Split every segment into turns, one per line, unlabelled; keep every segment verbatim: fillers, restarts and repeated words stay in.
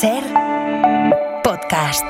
Ser podcast.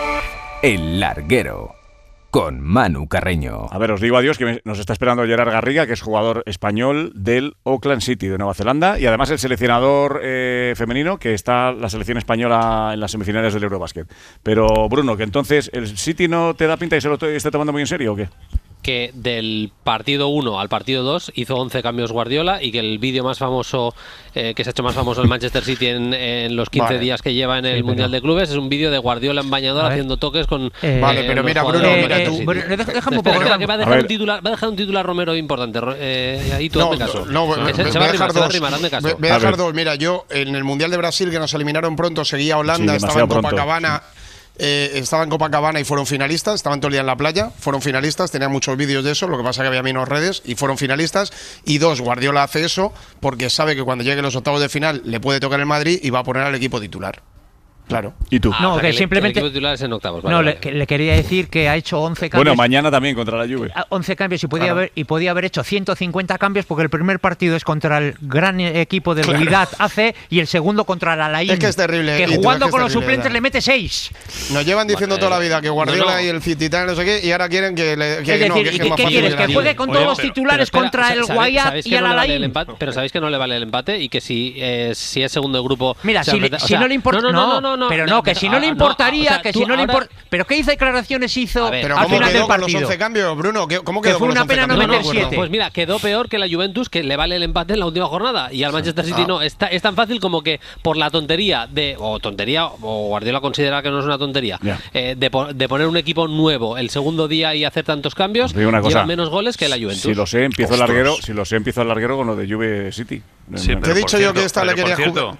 El Larguero, con Manu Carreño.
A ver, os digo adiós, que me, nos está esperando Gerard Garriga, que es jugador español del Auckland City de Nueva Zelanda, y además el seleccionador eh, femenino, que está la selección española en las semifinales del Eurobasket. Pero, Bruno, que entonces, ¿el City no te da pinta y se lo está tomando muy en serio o qué?
Que del partido uno al partido dos hizo once cambios Guardiola, y que el vídeo más famoso, eh, que se ha hecho más famoso el Manchester City en, en los quince vale. días que lleva en el sí, Mundial de Clubes, es un vídeo de Guardiola en bañador haciendo toques con...
Eh, vale, pero mira, Bruno, mira tú...
Bueno, déjame un poco... Espera, que va a dejar, a un titular, va a dejar un titular Romero importante. Eh, ahí tú, no, hazme caso.
No, no,
se, se va a dejar dos. Hazme caso.
Voy a dejar dos. Mira, yo en el Mundial de Brasil, que nos eliminaron pronto, seguía Holanda, sí, estaba en Copacabana... Eh, estaba en Copacabana y fueron finalistas, estaban todo el día en la playa, fueron finalistas, tenían muchos vídeos de eso, lo que pasa que había menos redes y fueron finalistas. Y dos, Guardiola hace eso porque sabe que cuando llegue los octavos de final le puede tocar el Madrid y va a poner al equipo titular. Claro.
¿Y tú?
Ah,
no,
o sea,
que,
que
simplemente...
El equipo titular es en octavos. Vale,
no,
vale.
Le, que le quería decir que ha hecho once cambios.
Bueno, mañana también contra la Juve.
once cambios y podía, claro. haber, y podía haber hecho ciento cincuenta cambios, porque el primer partido es contra el gran equipo de claro. Wydad A C y el segundo contra el Al Ain.
Es que es terrible.
Que jugando con los suplentes ¿verdad? Le mete seis.
Nos llevan diciendo vale. toda la vida que Guardiola no, no. y el City tal, no sé qué, y ahora quieren que le que,
es decir,
no, que,
¿qué,
que
¿qué quieres? Que juegue con Oye, todos los pero, titulares pero espera, contra el Wydad y el Al Ain.
Pero sabéis que no le vale el empate y que si eh, si es segundo de grupo.
Mira, si no le importa. No, no, no. Pero no, que si no le importaría. Que si no le importa. ¿Pero qué declaraciones hizo
ver,
al final del partido?
Con los once cambios, Bruno, ¿cómo quedó?
Que fue una pena no meter siete.
Pues mira, quedó peor que la Juventus, que le vale el empate en la última jornada, y al Manchester City no. Está, es tan fácil como que por la tontería de, o tontería, o Guardiola considera que no es una tontería, yeah. eh, de, de poner un equipo nuevo el segundo día y hacer tantos cambios, lleva menos goles que la Juventus.
Si lo sé, empiezo el larguero, si lo sé, empiezo el larguero con lo de Juve City.
Sí, te he dicho yo que esta le quería jugar.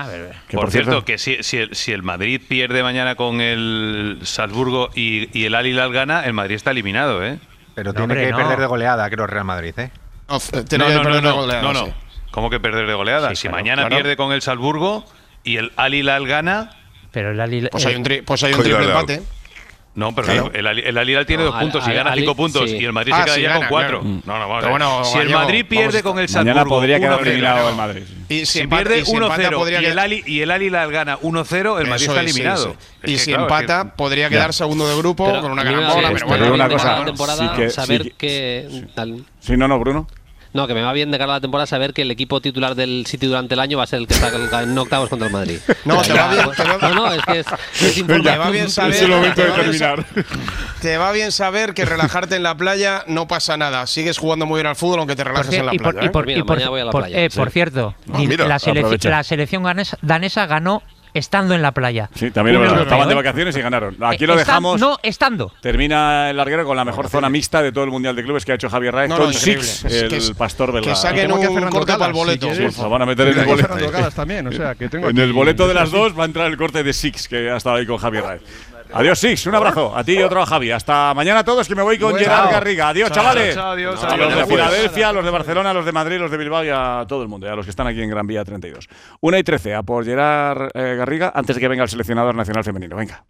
Por cierto, que si, si, el, si el Madrid pierde mañana con el Salzburgo y, y el Al Hilal gana, el Madrid está eliminado, ¿eh?
Pero no, tiene hombre, que no. perder de goleada, creo, Real Madrid, ¿eh?
No, tiene no, que no, perder no,
de
goleada.
No, no. Sí. ¿Cómo que perder de goleada? Sí, si claro, mañana claro. pierde con el Salzburgo y el Al Hilal gana...
Pero el Al Hilal...
Pues hay un, tri pues hay un triple empate.
No, pero claro. el, el Al Hilal tiene no, dos puntos y gana cinco puntos, sí. y el Madrid
ah,
se queda
sí,
ya
gana,
con cuatro.
Claro.
No, no, vamos
pero bueno,
si el Madrid pierde con el Salzburgo,
mañana podría quedar eliminado el Madrid.
Y si,
si
empata,
pierde
y si
uno cero
y,
el Ali, y el Al Hilal gana uno cero, el Madrid está eliminado.
Sí, sí. Y si claro, empata, es que... podría quedar segundo de grupo pero, con una gran bola. Pero
bueno, una cosa.
Temporada, sí que, saber sí que, que tal.
Sí, no, no, Bruno.
No, que me va bien de cara a la temporada saber que el equipo titular del City durante el año va a ser el que está en octavos contra el Madrid.
No, te va bien.
No, no, es que es, es importante.
Te va bien saber.
Es el momento de terminar.
Te va bien saber que relajarte en la playa no pasa nada. Sigues jugando muy bien al fútbol aunque te relajes en la playa.
Y por, ¿eh? y por, mira, voy a la por, playa. Eh, sí. por cierto, ah, mira, la, selec la selección danesa, danesa ganó estando en la playa.
Sí, también lo verdad. Estaban de vacaciones y ganaron. Aquí lo dejamos.
No, estando.
Termina el larguero con la mejor zona mixta de todo el Mundial de Clubes que ha hecho Javier Raez
no,
con
no,
Six, el
que es,
pastor belga.
Que saquen un que corte para el boleto.
Sí, sí, lo van a meter en el boleto.
También, o sea, que tengo
en el boleto de las dos va a entrar el corte de Six, que ha estado ahí con Javier Raez. Adiós, Six, un abrazo. A ti y otro a Javi. Hasta mañana a todos, que me voy con bueno, Gerard chao. Garriga. Adiós, chao, chavales.
Chao, adiós,
a los de Filadelfia, a los de Barcelona, a los de Madrid, a los de Bilbao y a todo el mundo, y a los que están aquí en Gran Vía treinta y dos. una y trece, a por Gerard eh, Garriga, antes de que venga el seleccionador nacional femenino. Venga.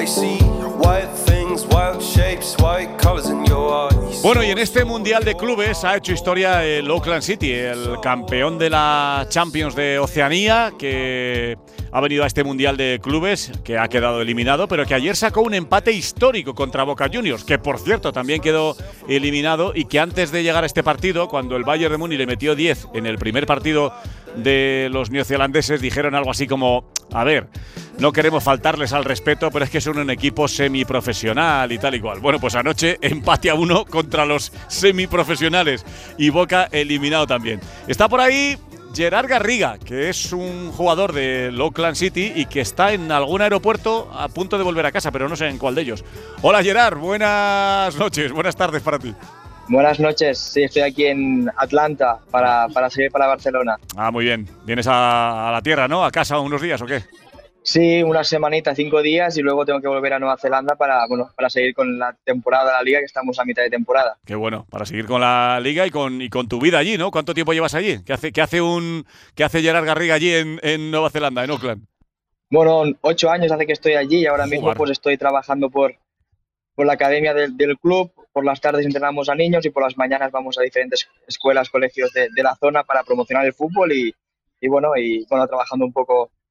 Bueno, y en este Mundial de Clubes ha hecho historia el Auckland City, el campeón de la Champions de Oceanía, que ha venido a este Mundial de Clubes, que ha quedado eliminado, pero que ayer sacó un empate histórico contra Boca Juniors, que por cierto también quedó eliminado, y que antes de llegar a este partido, cuando el Bayern de Múnich le metió diez en el primer partido de los neozelandeses, dijeron algo así como, a ver, no queremos faltarles al respeto, pero es que son un equipo semiprofesional y tal y cual. Bueno, pues anoche empate a uno contra los semiprofesionales y Boca eliminado también. Está por ahí Gerard Garriga, que es un jugador del Auckland City y que está en algún aeropuerto a punto de volver a casa, pero no sé en cuál de ellos. Hola Gerard, buenas noches, buenas tardes para ti.
Buenas noches, sí, estoy aquí en Atlanta para, para seguir para Barcelona.
Ah, muy bien. ¿Vienes a, a la tierra, no? ¿A casa unos días o qué?
Sí, una semanita, cinco días y luego tengo que volver a Nueva Zelanda para, bueno, para seguir con la temporada de la Liga, que estamos a mitad de temporada.
Qué bueno, para seguir con la Liga y con, y con tu vida allí, ¿no? ¿Cuánto tiempo llevas allí? ¿Qué hace, qué hace, un, qué hace Gerard Garriga allí en, en Nueva Zelanda, en Auckland?
Bueno, ocho años hace que estoy allí y ahora mismo Jugar. pues estoy trabajando por, por la academia del, del club. Por las tardes entrenamos a niños y por las mañanas vamos a diferentes escuelas, colegios de, de la zona para promocionar el fútbol y, y bueno, y bueno, trabajando un poco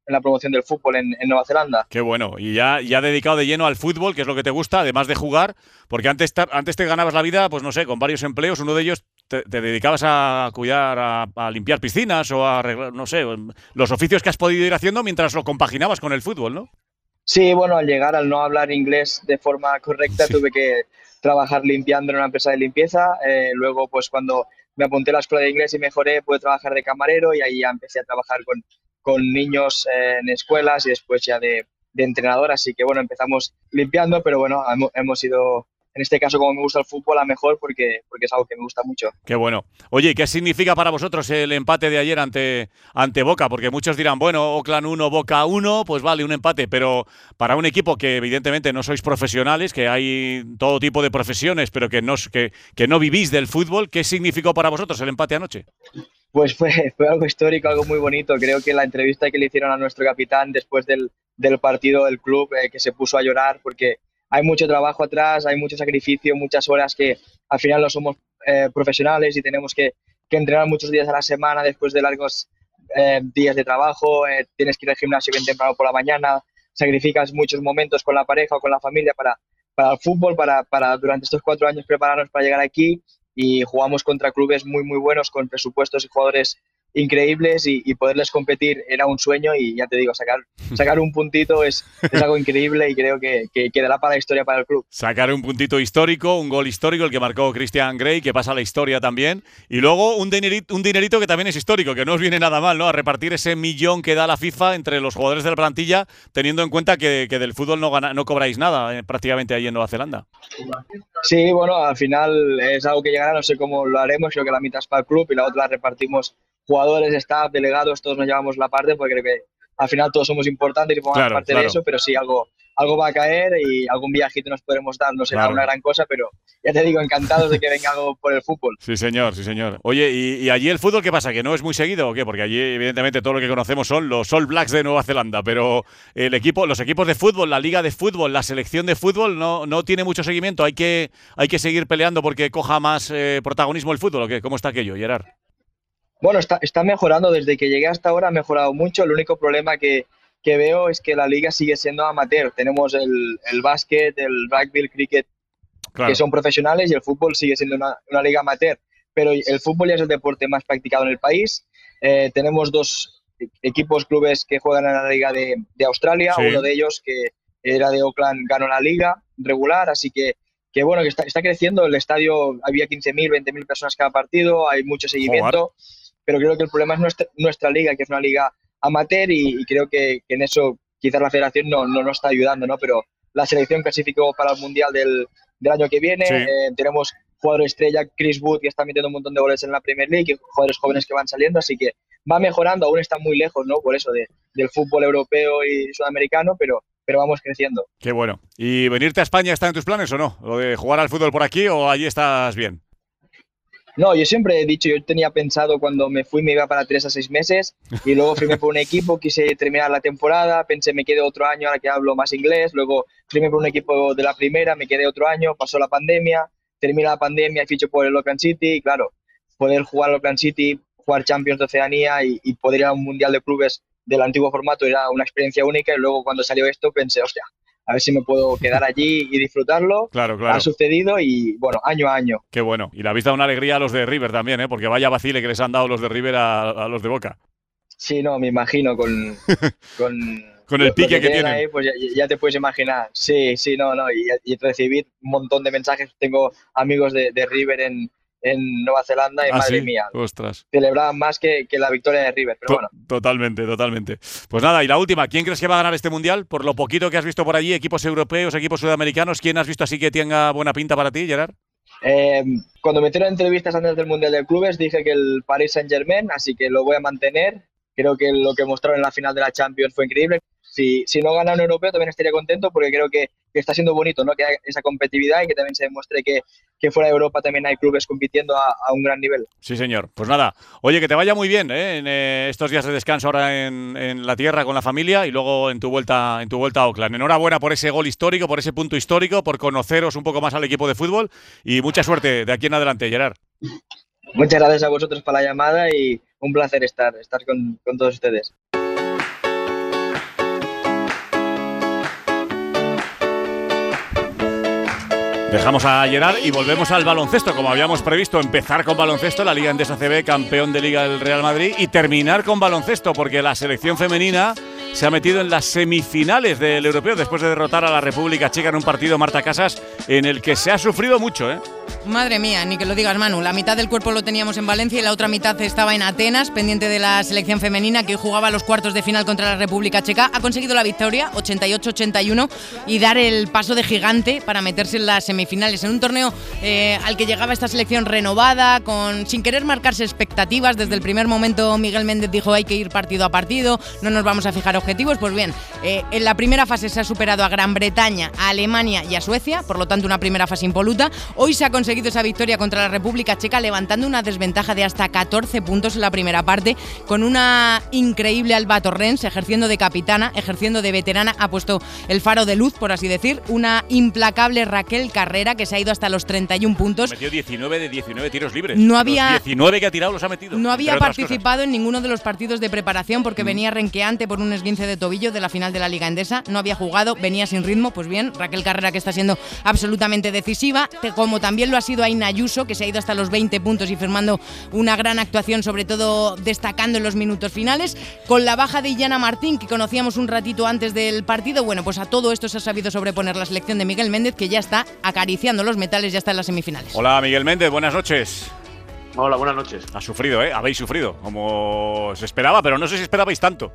en la promoción del fútbol en, en Nueva Zelanda.
Qué bueno. Y ya, ya dedicado de lleno al fútbol, que es lo que te gusta, además de jugar, porque antes, antes te ganabas la vida, pues no sé, con varios empleos, uno de ellos te, te dedicabas a cuidar, a, a limpiar piscinas o a arreglar, no sé, los oficios que has podido ir haciendo mientras lo compaginabas con el fútbol, ¿no?
Sí, bueno, al llegar, al no hablar inglés de forma correcta, sí. tuve que trabajar limpiando en una empresa de limpieza. Eh, luego, pues cuando me apunté a la escuela de inglés y mejoré, pude trabajar de camarero y ahí ya empecé a trabajar con, con niños eh, en escuelas y después ya de, de entrenador. Así que, bueno, empezamos limpiando, pero bueno, hemos, hemos ido... En este caso, como me gusta el fútbol, a mejor porque, porque es algo que me gusta mucho.
Qué bueno. Oye, ¿qué significa para vosotros el empate de ayer ante, ante Boca? Porque muchos dirán, bueno, Oakland uno, Boca uno, pues vale, un empate. Pero para un equipo que evidentemente no sois profesionales, que hay todo tipo de profesiones, pero que no, que, que no vivís del fútbol, ¿qué significó para vosotros el empate anoche?
Pues fue, fue algo histórico, algo muy bonito. Creo que la entrevista que le hicieron a nuestro capitán después del, del partido del club, eh, que se puso a llorar porque... hay mucho trabajo atrás, hay mucho sacrificio, muchas horas que al final no somos eh, profesionales y tenemos que, que entrenar muchos días a la semana después de largos eh, días de trabajo, eh, tienes que ir al gimnasio bien temprano por la mañana, sacrificas muchos momentos con la pareja o con la familia para, para el fútbol, para, para durante estos cuatro años prepararnos para llegar aquí y jugamos contra clubes muy muy buenos con presupuestos y jugadores increíbles y, y poderles competir era un sueño y ya te digo, sacar, sacar un puntito es, es algo increíble y creo que, que quedará para la historia para el club.
Sacar un puntito histórico, un gol histórico, el que marcó Christian Grey, que pasa a la historia también, y luego un dinerito, un dinerito que también es histórico, que no os viene nada mal, ¿no? A repartir ese millón que da la FIFA entre los jugadores de la plantilla, teniendo en cuenta que, que del fútbol no, gana, no cobráis nada eh, prácticamente ahí en Nueva Zelanda.
Sí, bueno, al final es algo que llegará, no sé cómo lo haremos, creo que la mitad es para el club y la otra la repartimos jugadores, staff, delegados, todos nos llevamos la parte porque creo que al final todos somos importantes y formamos claro, parte claro. de eso, pero sí, algo, algo va a caer y algún viajito nos podremos dar, no será claro. una gran cosa, pero ya te digo, encantados de que venga algo por el fútbol.
Sí, señor, sí, señor. Oye, ¿y, y allí el fútbol qué pasa? ¿Que no es muy seguido o qué? Porque allí, evidentemente, todo lo que conocemos son los All Blacks de Nueva Zelanda, pero el equipo, los equipos de fútbol, la liga de fútbol, la selección de fútbol no, no tiene mucho seguimiento. ¿Hay que, hay que seguir peleando porque coja más eh, protagonismo el fútbol o qué? ¿Cómo está aquello, Gerard?
Bueno, está, está mejorando. Desde que llegué hasta ahora ha mejorado mucho. El único problema que, que veo es que la liga sigue siendo amateur. Tenemos el, el básquet, el rugby, el cricket, claro. que son profesionales y el fútbol sigue siendo una, una liga amateur. Pero el fútbol ya es el deporte más practicado en el país. Eh, tenemos dos equipos, clubes que juegan en la liga de, de Australia. Sí. Uno de ellos, que era de Auckland, ganó la liga regular. Así que, que bueno, que está, está creciendo. El estadio había quince mil, veinte mil personas cada partido. Hay mucho seguimiento. Joder. Pero creo que el problema es nuestra, nuestra liga, que es una liga amateur y, y creo que, que en eso quizás la federación no, no nos está ayudando, ¿no? Pero la selección clasificó para el Mundial del, del año que viene. Sí. Eh, tenemos jugador estrella, Chris Wood, que está metiendo un montón de goles en la Premier League, y jugadores jóvenes que van saliendo, así que va mejorando, aún está muy lejos, ¿no? Por eso, de, del fútbol europeo y sudamericano, pero, pero vamos creciendo.
Qué bueno. ¿Y venirte a España está en tus planes o no? ¿O de jugar al fútbol por aquí o allí estás bien?
No, yo siempre he dicho, yo tenía pensado cuando me fui me iba para tres a seis meses y luego firmé por un equipo, quise terminar la temporada, pensé me quedé otro año ahora que hablo más inglés, luego firmé por un equipo de la primera, me quedé otro año, pasó la pandemia, termina la pandemia y ficho por el Auckland City y claro, poder jugar al Auckland City, jugar Champions de Oceanía y, y poder ir a un Mundial de Clubes del antiguo formato era una experiencia única y luego cuando salió esto pensé, hostia, a ver si me puedo quedar allí y disfrutarlo.
Claro, claro.
Ha sucedido y, bueno, año a año.
Qué bueno. Y le habéis dado una alegría a los de River también, ¿eh? Porque vaya vacile que les han dado los de River a, a los de Boca.
Sí, no, me imagino con... con
con el pique que, que tienen. Ahí,
pues ya, ya te puedes imaginar. Sí, sí, no, no. Y, y recibir un montón de mensajes. Tengo amigos de, de River en... en Nueva Zelanda y
ah,
madre
¿sí?
mía,
ostras.
Celebraban más que, que la victoria de River, pero
to
bueno.
Totalmente, totalmente. Pues nada, y la última, ¿quién crees que va a ganar este Mundial? Por lo poquito que has visto por allí, equipos europeos, equipos sudamericanos, ¿quién has visto así que tenga buena pinta para ti, Gerard?
Eh, cuando me hicieron entrevistas antes del Mundial de Clubes dije que el Paris Saint-Germain, así que lo voy a mantener. Creo que lo que mostraron en la final de la Champions fue increíble. Si, si no gana un europeo también estaría contento porque creo que, que está siendo bonito, ¿no? Que haya esa competitividad y que también se demuestre que, que fuera de Europa también hay clubes compitiendo a, a un gran nivel.
Sí, señor. Pues nada, oye, que te vaya muy bien ¿eh? en eh, estos días de descanso ahora en, en la tierra con la familia y luego en tu vuelta en tu vuelta a Auckland. Enhorabuena por ese gol histórico, por ese punto histórico, por conoceros un poco más al equipo de fútbol y mucha suerte de aquí en adelante, Gerard.
Muchas gracias a vosotros por la llamada y un placer estar, estar con, con todos ustedes.
Dejamos a Gerard y volvemos al baloncesto, como habíamos previsto, empezar con baloncesto, la Liga Endesa C B, campeón de Liga del Real Madrid, y terminar con baloncesto, porque la selección femenina se ha metido en las semifinales del Europeo después de derrotar a la República Checa en un partido, Marta Casas, en el que se ha sufrido mucho, ¿eh?
Madre mía, ni que lo digas, Manu. La mitad del cuerpo lo teníamos en Valencia y la otra mitad estaba en Atenas, pendiente de la selección femenina que jugaba los cuartos de final contra la República Checa. Ha conseguido la victoria, ochenta y ocho a ochenta y uno, y dar el paso de gigante para meterse en las semifinales. En un torneo eh, al que llegaba esta selección renovada, con sin querer marcarse expectativas. Desde el primer momento Miguel Méndez dijo hay que ir partido a partido, no nos vamos a fijar objetivos. Pues bien, eh, en la primera fase se ha superado a Gran Bretaña, a Alemania y a Suecia, por lo tanto una primera fase impoluta. Hoy se ha conseguido esa victoria contra la República Checa, levantando una desventaja de hasta catorce puntos en la primera parte, con una increíble Alba Torrens ejerciendo de capitana, ejerciendo de veterana, ha puesto el faro de luz, por así decir, una implacable Raquel Carrera que se ha ido hasta los treinta y un puntos.
Metió diecinueve de diecinueve tiros libres.
No había,
los diecinueve que ha tirado los ha metido.
No había participado en ninguno de los partidos de preparación porque mm. venía renqueante por un esguince de tobillo de la final de la Liga Endesa, no había jugado, venía sin ritmo. Pues bien, Raquel Carrera, que está siendo absolutamente decisiva, como también lo ha sido Aina Ayuso, que se ha ido hasta los veinte puntos y firmando una gran actuación, sobre todo destacando en los minutos finales. Con la baja de Illana Martín, que conocíamos un ratito antes del partido, bueno, pues a todo esto se ha sabido sobreponer la selección de Miguel Méndez, que ya está acariciando los metales, ya está en las semifinales.
Hola, Miguel Méndez, buenas noches.
Hola, buenas noches.
Has sufrido, ¿eh? Habéis sufrido, como se esperaba, pero no sé si esperabais tanto.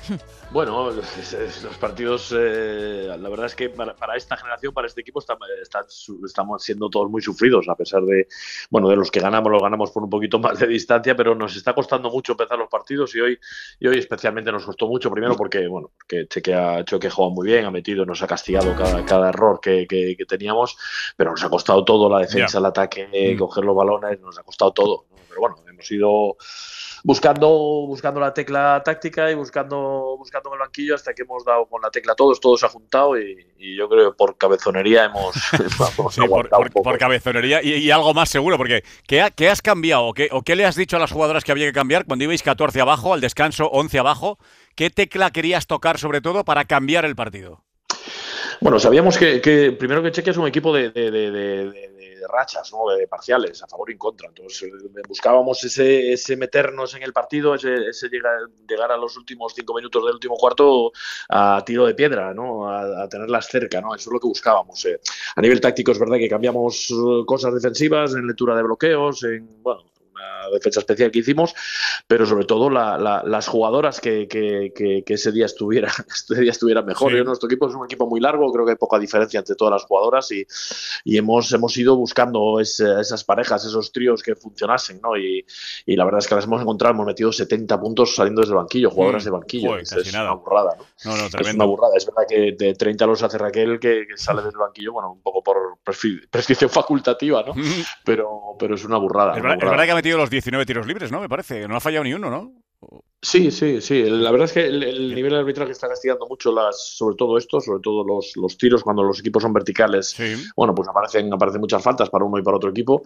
Bueno, los partidos, eh, la verdad es que para, para esta generación, para este equipo, está, está, estamos siendo todos muy sufridos, a pesar de, bueno, de los que ganamos, los ganamos por un poquito más de distancia, pero nos está costando mucho empezar los partidos y hoy, y hoy especialmente nos costó mucho, primero porque, bueno, porque Cheque ha, Cheque ha jugado muy bien, ha metido, nos ha castigado cada, cada error que, que, que teníamos, pero nos ha costado todo, la defensa, yeah. el ataque, mm. coger los balones, nos ha costado todo, ¿no? Pero bueno, hemos ido buscando buscando la tecla táctica y buscando buscando en el banquillo hasta que hemos dado con la tecla todos, todo se ha juntado y, y yo creo que por cabezonería hemos, hemos
sí, por, por, por cabezonería y, y algo más seguro, porque ¿qué, ha, qué has cambiado o qué, o qué le has dicho a las jugadoras que había que cambiar cuando ibais catorce abajo, al descanso once abajo? ¿Qué tecla querías tocar sobre todo para cambiar el partido?
Bueno, sabíamos que, que primero que Chequia es un equipo de, de, de, de, de de rachas, ¿no? De parciales, a favor y en contra. Entonces buscábamos ese, ese meternos en el partido, ese, ese llegar, llegar a los últimos cinco minutos del último cuarto a tiro de piedra, ¿no? A, a tenerlas cerca, ¿no? Eso es lo que buscábamos. Eh. A nivel táctico es verdad que cambiamos cosas defensivas, en lectura de bloqueos, en, bueno, una defensa especial que hicimos, pero sobre todo la, la, las jugadoras que, que, que, que ese día estuviera, este día estuvieran mejor. Sí. Yo, nuestro equipo es un equipo muy largo, creo que hay poca diferencia entre todas las jugadoras y, y hemos, hemos ido buscando ese, esas parejas, esos tríos que funcionasen, ¿no? Y, y la verdad es que las hemos encontrado, hemos metido setenta puntos saliendo desde el banquillo, jugadoras mm. de banquillo.
Joder,
es
nada.
una burrada, ¿no?
No, no,
es una burrada. Es verdad que de treinta los hace Raquel, que, que sale desde el banquillo, bueno, un poco por prescripción facultativa, ¿no? pero, pero es una burrada.
Es,
una
verdad,
burrada.
es verdad que ha metido los diecinueve tiros libres, ¿no? Me parece. No ha fallado ni uno, ¿no?
Sí, sí, sí. La verdad es que el, el nivel de arbitraje está castigando mucho las, sobre todo esto, sobre todo los, los tiros cuando los equipos son verticales. Sí. Bueno, pues aparecen, aparecen muchas faltas para uno y para otro equipo.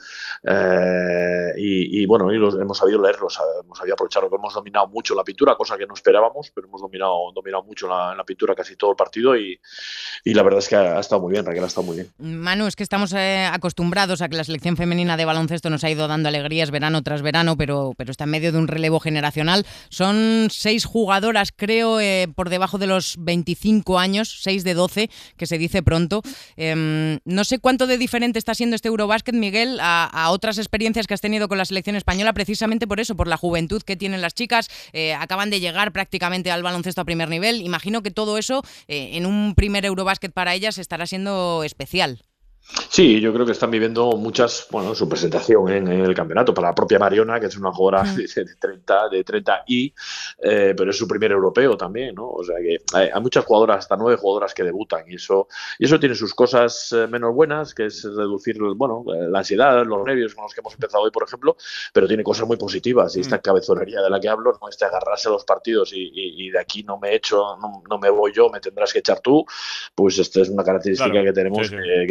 Eh, y, y bueno, y los, hemos sabido leerlos, hemos sabido aprovecharlo. Hemos dominado mucho la pintura, cosa que no esperábamos, pero hemos dominado, dominado mucho la, la pintura casi todo el partido y, y la verdad es que ha, ha estado muy bien, Raquel ha estado muy bien.
Manu, es que estamos eh, acostumbrados a que la selección femenina de baloncesto nos ha ido dando alegrías verano tras verano, pero, pero está en medio de un relevo generacional. Son Son seis jugadoras, creo, eh, por debajo de los veinticinco años, seis de doce, que se dice pronto. Eh, no sé cuánto de diferente está siendo este Eurobásquet, Miguel, a, a otras experiencias que has tenido con la selección española, precisamente por eso, por la juventud que tienen las chicas. Eh, acaban de llegar prácticamente al baloncesto a primer nivel. Imagino que todo eso, eh, en un primer Eurobásquet para ellas, estará siendo especial.
Sí, yo creo que están viviendo muchas, bueno, su presentación en, en el campeonato. Para la propia Mariona, que es una jugadora mm. de, de treinta, de treinta y, eh, pero es su primer europeo también, ¿no? O sea que hay, hay muchas jugadoras, hasta nueve jugadoras que debutan y eso, y eso tiene sus cosas eh, menos buenas, que es reducir, bueno, la ansiedad, los nervios con los que hemos empezado hoy, por ejemplo, pero tiene cosas muy positivas y esta cabezonería de la que hablo, no este agarrarse a los partidos y, y, y de aquí no me echo, no, no me voy yo, me tendrás que echar tú, pues esta es una característica claro, que tenemos, sí, sí. Que, que tienen ellas.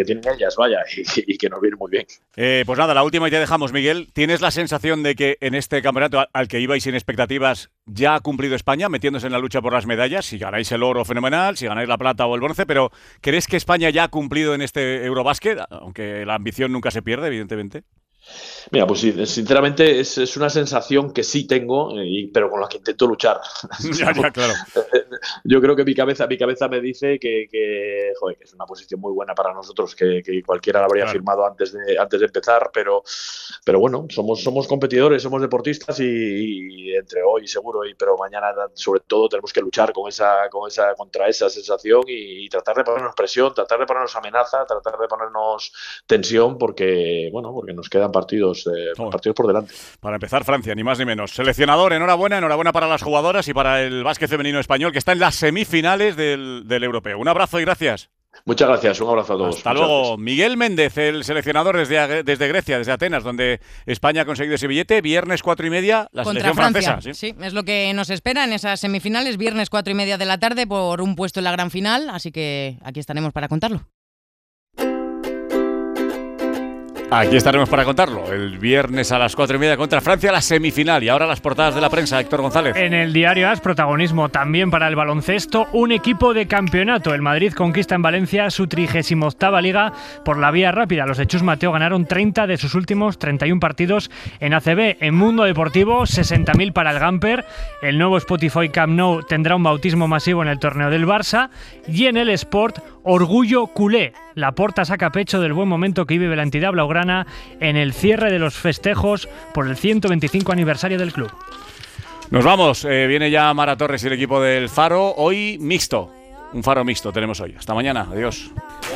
ellas, vaya, y, y que nos viene muy bien.
Eh, pues nada, la última y te dejamos, Miguel. ¿Tienes la sensación de que en este campeonato al que ibais sin expectativas ya ha cumplido España, metiéndose en la lucha por las medallas? Si ganáis el oro, fenomenal, si ganáis la plata o el bronce, pero ¿crees que España ya ha cumplido en este Eurobásquet? Aunque la ambición nunca se pierde, evidentemente.
Mira, pues sinceramente es, es una sensación que sí tengo, y, pero con la que intento luchar.
Ya, ya, claro.
Yo creo que mi cabeza, mi cabeza me dice que, que, joder, que es una posición muy buena para nosotros, que, que cualquiera la habría claro. firmado antes de, antes de empezar, pero, pero bueno, somos, somos competidores, somos deportistas y, y entre hoy seguro, y, pero mañana sobre todo tenemos que luchar con esa, con esa, contra esa sensación y, y tratar de ponernos presión, tratar de ponernos amenaza, tratar de ponernos tensión, porque, bueno, porque nos quedan partidos, eh, oh. partidos por delante.
Para empezar, Francia, ni más ni menos. Seleccionador, enhorabuena, enhorabuena para las jugadoras y para el básquet femenino español que está en las semifinales del, del europeo. Un abrazo y gracias.
Muchas gracias, un abrazo a todos.
Hasta luego. Gracias. Miguel Méndez, el seleccionador desde, desde Grecia, desde Atenas, donde España ha conseguido ese billete. Viernes cuatro y media, la
contra
selección
Francia.
francesa. ¿sí?
sí, es lo que nos espera en esas semifinales, viernes cuatro y media de la tarde por un puesto en la gran final, así que aquí estaremos para contarlo.
Aquí estaremos para contarlo. El viernes a las cuatro y media contra Francia, la semifinal. Y ahora las portadas de la prensa, Héctor González.
En el diario AS, protagonismo también para el baloncesto. Un equipo de campeonato. El Madrid conquista en Valencia su trigésima octava liga por la vía rápida. Los de Chus Mateo ganaron treinta de sus últimos treinta y uno partidos en A C B. En Mundo Deportivo, sesenta mil para el Gamper. El nuevo Spotify Camp Nou tendrá un bautismo masivo en el torneo del Barça. Y en el Sport, orgullo culé. Laporta saca pecho del buen momento que vive la entidad blaugrana en el cierre de los festejos por el ciento veinticinco aniversario del club.
Nos vamos, eh, viene ya Mara Torres y el equipo del Faro, hoy mixto, un Faro mixto tenemos hoy. Hasta mañana, adiós.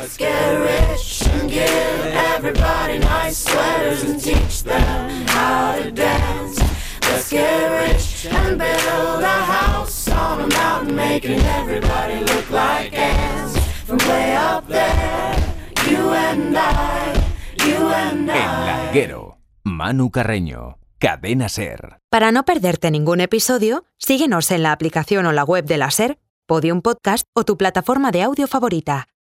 El Larguero, Manu Carreño, Cadena SER.
Para no perderte ningún episodio, síguenos en la aplicación o la web de la SER, Podium Podcast o tu plataforma de audio favorita.